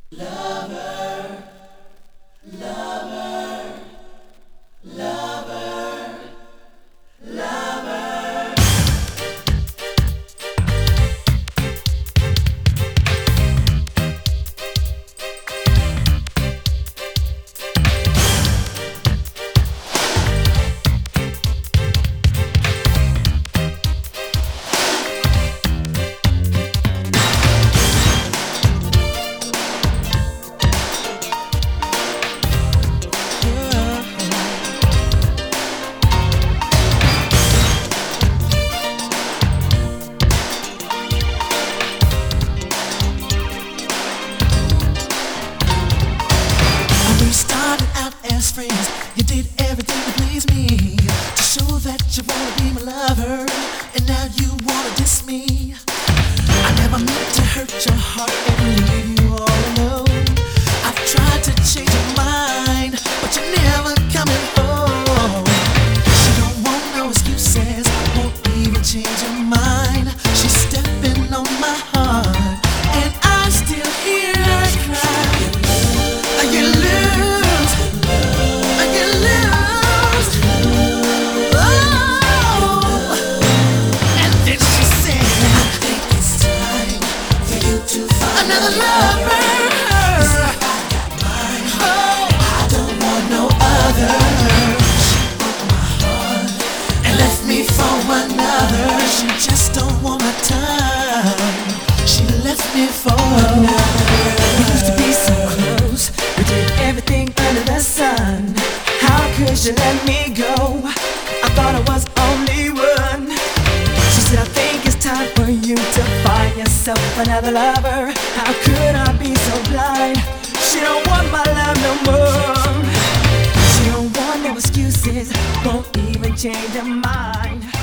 Lover, lover, lover, lover. We started out as friends. You did everything to please me, to show that you wanna be my lover, and now you wanna diss me. I never meant to hurt your heart and leave you all alone. I've tried to change your mind, but you're never coming home. She don't want no excuses, won't even change her mind. She's stepping on my heart, and I still hear her cry. You lose, you lose. Oh. And then she said, I think it's time for you to find another lover. Oh, I don't want no other. She broke my heart and left me for another. She just don't want my time. She left me for another. We used to be so close. We did everything under the sun. How could you let me go? I thought I was only one. She said, I think it's time for you to find yourself another lover. How could I be so blind? She don't want my love no more. She don't want no excuses, won't even change her mind.